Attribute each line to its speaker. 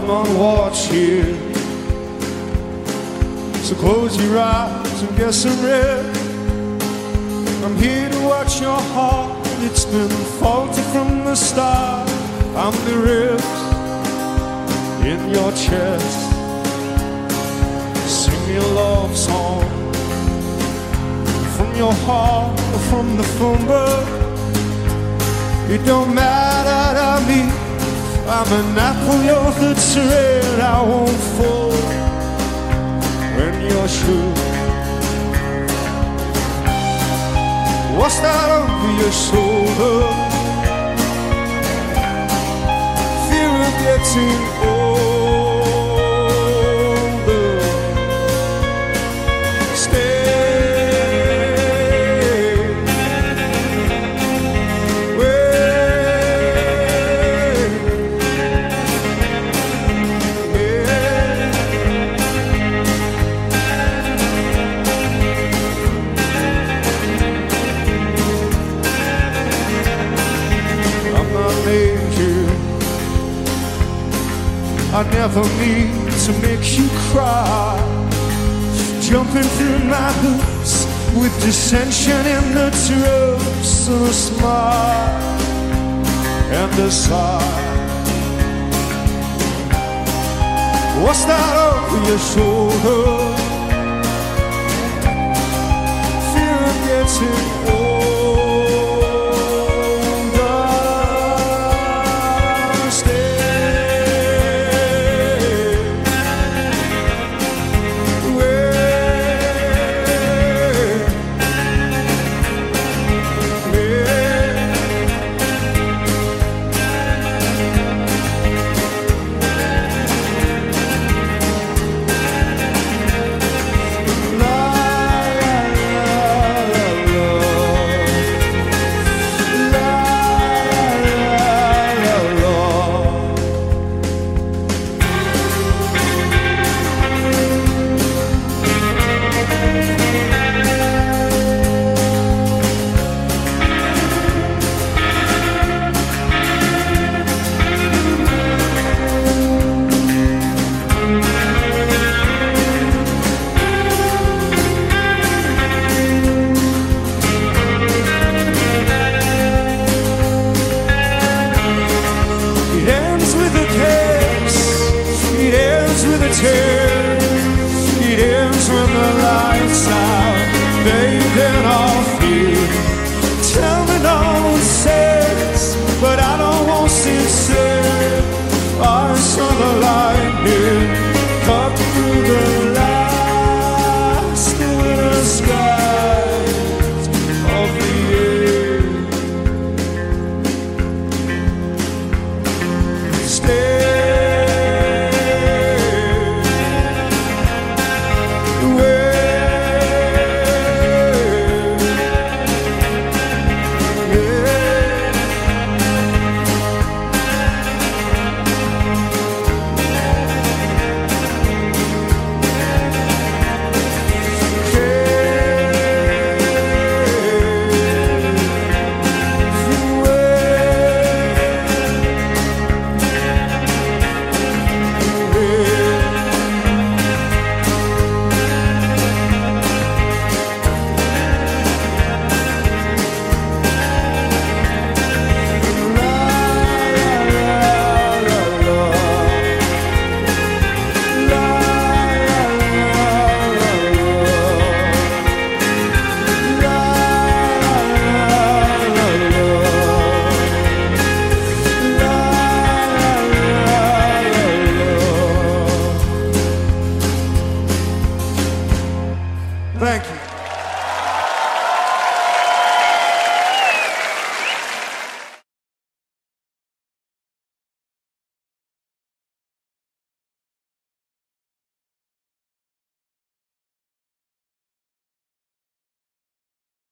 Speaker 1: I'm on watch here. So close your eyes and get some rest. I'm here to watch your heart. It's been faulty from the start. I'm the ribs in your chest. Sing your love song from your heart or from the phone book. It don't matter to me. I'm an apple, you're the red. I won't fall when you're sure. What's that over your shoulder? Fear of getting older. Stay. I never mean to make you cry. Jumping through my hoops with dissension in the troops, and a smile and a sigh. What's that over your shoulder? Fear of getting old.